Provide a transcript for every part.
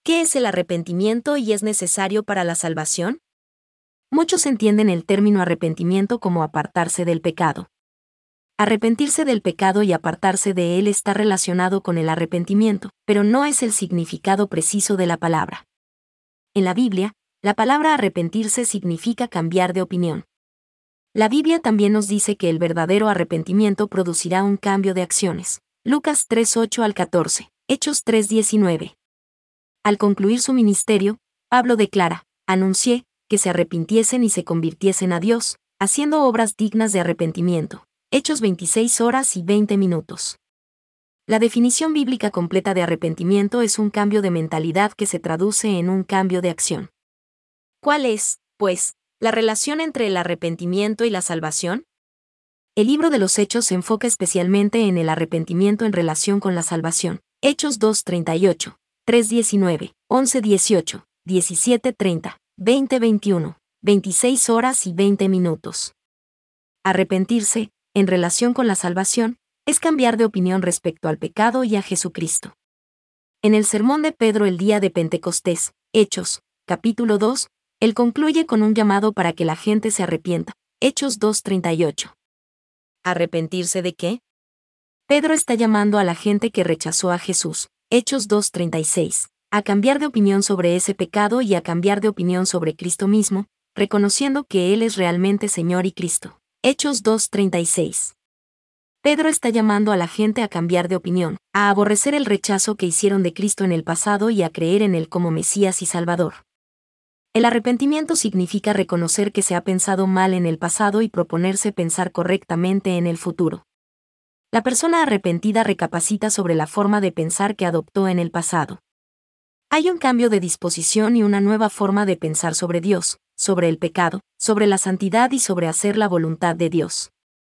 ¿Qué es el arrepentimiento y es necesario para la salvación? Muchos entienden el término arrepentimiento como apartarse del pecado. Arrepentirse del pecado y apartarse de él está relacionado con el arrepentimiento, pero no es el significado preciso de la palabra. En la Biblia, la palabra arrepentirse significa cambiar de opinión. La Biblia también nos dice que el verdadero arrepentimiento producirá un cambio de acciones. Lucas 3:8 al 14, Hechos 3:19. Al concluir su ministerio, Pablo declara: anuncié que se arrepintiesen y se convirtiesen a Dios, haciendo obras dignas de arrepentimiento. Hechos 26 horas y 20 minutos. La definición bíblica completa de arrepentimiento es un cambio de mentalidad que se traduce en un cambio de acción. ¿Cuál es, pues, la relación entre el arrepentimiento y la salvación? El libro de los Hechos se enfoca especialmente en el arrepentimiento en relación con la salvación. Hechos 2:38. 3:19, 11:18, 17:30, 20:21, 26 horas y 20 minutos. Arrepentirse, en relación con la salvación, es cambiar de opinión respecto al pecado y a Jesucristo. En el sermón de Pedro el día de Pentecostés, Hechos, capítulo 2, él concluye con un llamado para que la gente se arrepienta. Hechos 2:38. ¿Arrepentirse de qué? Pedro está llamando a la gente que rechazó a Jesús. Hechos 2:36, a cambiar de opinión sobre ese pecado y a cambiar de opinión sobre Cristo mismo, reconociendo que Él es realmente Señor y Cristo. Hechos 2:36. Pedro está llamando a la gente a cambiar de opinión, a aborrecer el rechazo que hicieron de Cristo en el pasado y a creer en Él como Mesías y Salvador. El arrepentimiento significa reconocer que se ha pensado mal en el pasado y proponerse pensar correctamente en el futuro. La persona arrepentida recapacita sobre la forma de pensar que adoptó en el pasado. Hay un cambio de disposición y una nueva forma de pensar sobre Dios, sobre el pecado, sobre la santidad y sobre hacer la voluntad de Dios.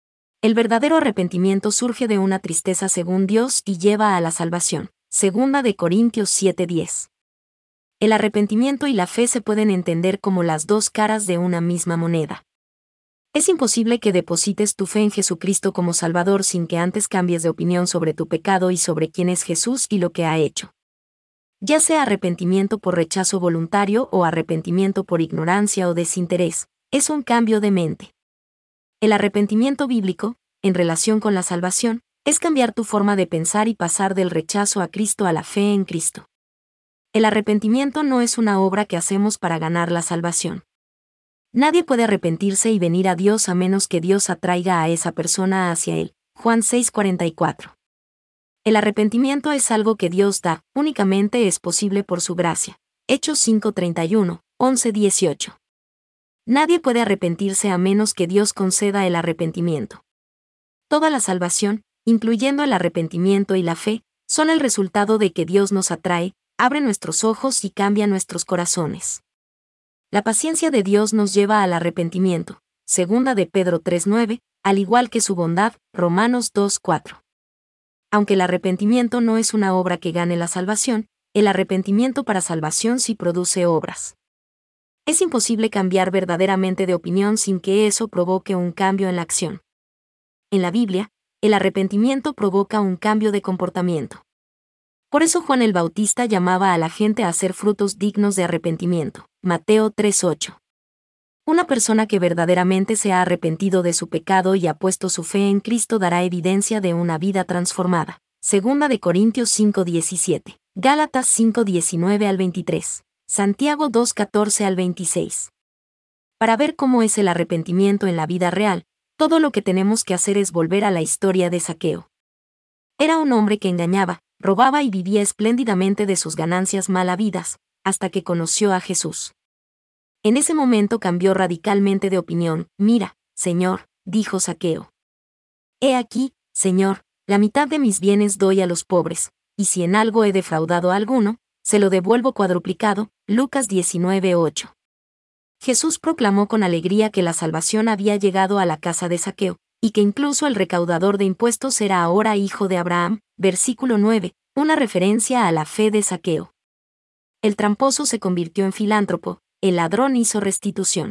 El verdadero arrepentimiento surge de una tristeza según Dios y lleva a la salvación. 2 de Corintios 7:10. El arrepentimiento y la fe se pueden entender como las dos caras de una misma moneda. Es imposible que deposites tu fe en Jesucristo como Salvador sin que antes cambies de opinión sobre tu pecado y sobre quién es Jesús y lo que ha hecho. Ya sea arrepentimiento por rechazo voluntario o arrepentimiento por ignorancia o desinterés, es un cambio de mente. El arrepentimiento bíblico, en relación con la salvación, es cambiar tu forma de pensar y pasar del rechazo a Cristo a la fe en Cristo. El arrepentimiento no es una obra que hacemos para ganar la salvación. Nadie puede arrepentirse y venir a Dios a menos que Dios atraiga a esa persona hacia Él. Juan 6:44. El arrepentimiento es algo que Dios da, únicamente es posible por su gracia. Hechos 5:31, 11:18. Nadie puede arrepentirse a menos que Dios conceda el arrepentimiento. Toda la salvación, incluyendo el arrepentimiento y la fe, son el resultado de que Dios nos atrae, abre nuestros ojos y cambia nuestros corazones. La paciencia de Dios nos lleva al arrepentimiento, 2 de Pedro 3:9, al igual que su bondad, Romanos 2:4. Aunque el arrepentimiento no es una obra que gane la salvación, el arrepentimiento para salvación sí produce obras. Es imposible cambiar verdaderamente de opinión sin que eso provoque un cambio en la acción. En la Biblia, el arrepentimiento provoca un cambio de comportamiento. Por eso Juan el Bautista llamaba a la gente a hacer frutos dignos de arrepentimiento. Mateo 3:8. Una persona que verdaderamente se ha arrepentido de su pecado y ha puesto su fe en Cristo dará evidencia de una vida transformada. 2 de Corintios 5:17, Gálatas 5:19 al 23, Santiago 2:14 al 26. Para ver cómo es el arrepentimiento en la vida real, todo lo que tenemos que hacer es volver a la historia de Zaqueo. Era un hombre que engañaba, robaba y vivía espléndidamente de sus ganancias mal habidas, hasta que conoció a Jesús. En ese momento cambió radicalmente de opinión. Mira, Señor, dijo Zaqueo. He aquí, Señor, la mitad de mis bienes doy a los pobres, y si en algo he defraudado a alguno, se lo devuelvo cuadruplicado. Lucas 19:8. Jesús proclamó con alegría que la salvación había llegado a la casa de Zaqueo, y que incluso el recaudador de impuestos era ahora hijo de Abraham. Versículo 9, una referencia a la fe de Zaqueo. El tramposo se convirtió en filántropo, el ladrón hizo restitución.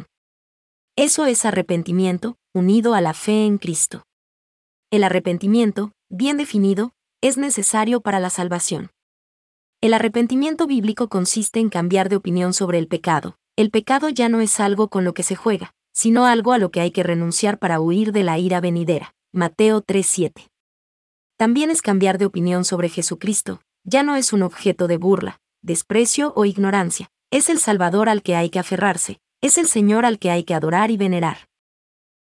Eso es arrepentimiento, unido a la fe en Cristo. El arrepentimiento, bien definido, es necesario para la salvación. El arrepentimiento bíblico consiste en cambiar de opinión sobre el pecado. El pecado ya no es algo con lo que se juega, sino algo a lo que hay que renunciar para huir de la ira venidera. Mateo 3:7. También es cambiar de opinión sobre Jesucristo. Ya no es un objeto de burla, desprecio o ignorancia. Es el Salvador al que hay que aferrarse. Es el Señor al que hay que adorar y venerar.